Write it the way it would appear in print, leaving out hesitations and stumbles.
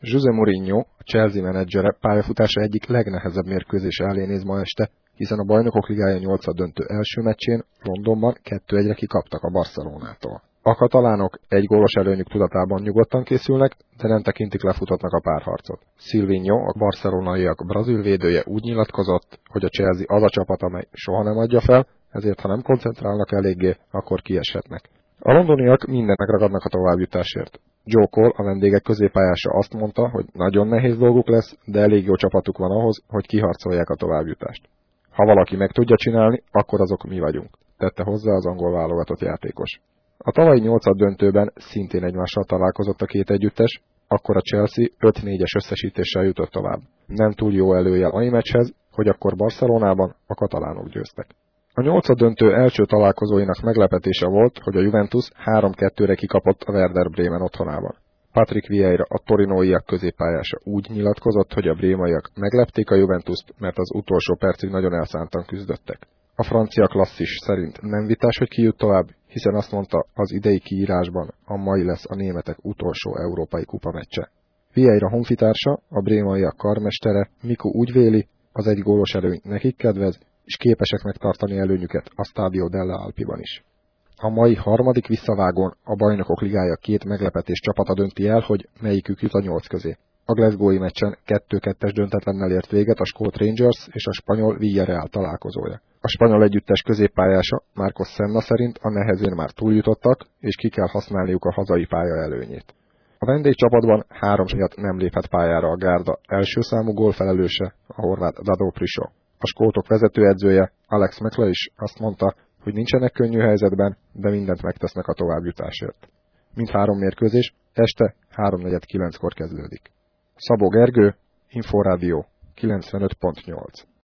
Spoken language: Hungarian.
José Mourinho, a Chelsea menedzsere pályafutása egyik legnehezebb mérkőzése elé néz ma este, hiszen a Bajnokok Ligája 8-döntő első meccsén Londonban 2-1-re kikaptak a Barcelonától. A katalánok egy gólos előnyük tudatában nyugodtan készülnek, de nem tekintik lefutattnak a párharcot. Silvinho, a barcelonaiak brazil védője úgy nyilatkozott, hogy a Chelsea az a csapat, amely soha nem adja fel, ezért ha nem koncentrálnak eléggé, akkor kieshetnek. A londoniak mindent megragadnak a továbbjutásért. Joe Cole, a vendégek középpályása azt mondta, hogy nagyon nehéz dolguk lesz, de elég jó csapatuk van ahhoz, hogy kiharcolják a továbbjutást. Ha valaki meg tudja csinálni, akkor azok mi vagyunk, tette hozzá az angol válogatott játékos. A tavalyi 8-döntőben szintén egymással találkozott a két együttes, akkor a Chelsea 5-4-es összesítéssel jutott tovább. Nem túl jó előjel a mai meccshez, hogy akkor Barcelonában a katalánok győztek. A 8-döntő első találkozóinak meglepetése volt, hogy a Juventus 3-2-re kikapott a Werder Bremen otthonában. Patrick Vieira, a torinóiak középpályása úgy nyilatkozott, hogy a brémaiak meglepték a Juventust, mert az utolsó percig nagyon elszántan küzdöttek. A francia klasszis szerint nem vitás, hogy ki jut tovább, hiszen azt mondta, az idei kiírásban a mai lesz a németek utolsó európai kupameccse. Vieira honfitársa, a brémaiak karmestere, Miku úgy véli, az egy gólos előny nekik kedvez, és képesek megtartani előnyüket a Stadio della Alpiban is. A mai harmadik visszavágón a Bajnokok Ligája két meglepetés csapata dönti el, hogy melyikük jut a 8 közé. A Glasgow-i meccsen 2-2-es döntetlennel ért véget a skót Rangers és a spanyol Villarreal találkozója. A spanyol együttes középpályása Marcos Senna szerint a nehezén már túljutottak, és ki kell használniuk a hazai pálya előnyét. A vendégcsapatban 3 miatt nem léphet pályára a gárda első számú gólfelelőse, a horvát Dado Prisó. A skótok vezetőedzője, Alex McLeish is azt mondta, hogy nincsenek könnyű helyzetben, de mindent megtesznek a továbbjutásért. Mindhárom mérkőzés este 3:49-kor kezdődik. Szabó Gergő, Inforádió 95.8